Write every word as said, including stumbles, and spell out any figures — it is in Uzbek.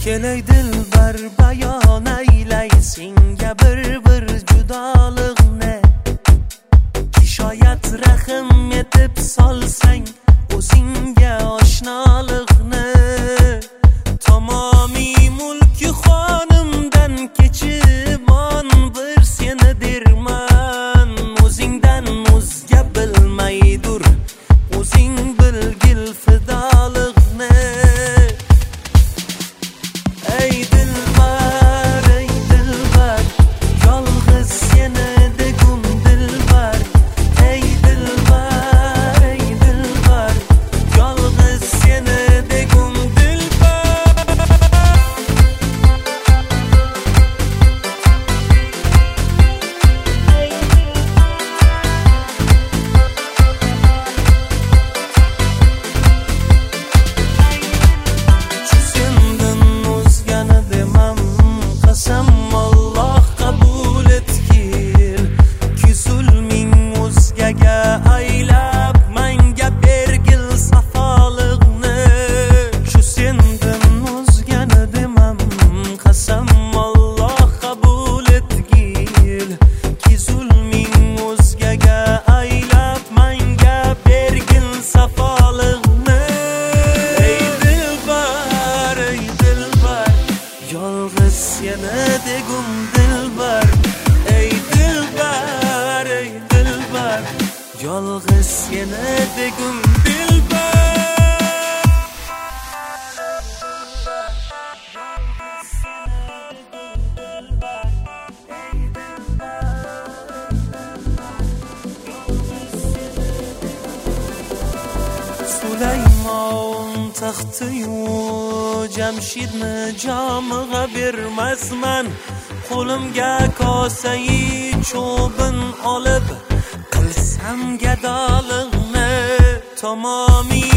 kelay dilbar bayon aylay senga bir bir judolikni kishoyat rahm etib solsang o'zingga oshnolikni tamomiy mulki xonimdan kechimon bir seni derman o'zingdan o'zga bilmaydur o'zing bilgil fidolikni ey dilbar ey dilbar yolg'iz seni degum dilbar ey dilbar ey dilbar yolg'iz seni degum yolg'iz seni degum dilbar Sulaymon taxtiyu Jamshidni jomig'a bermasman qo'limga kosai cho'bin olib qilsam gadolig'ni tamomiy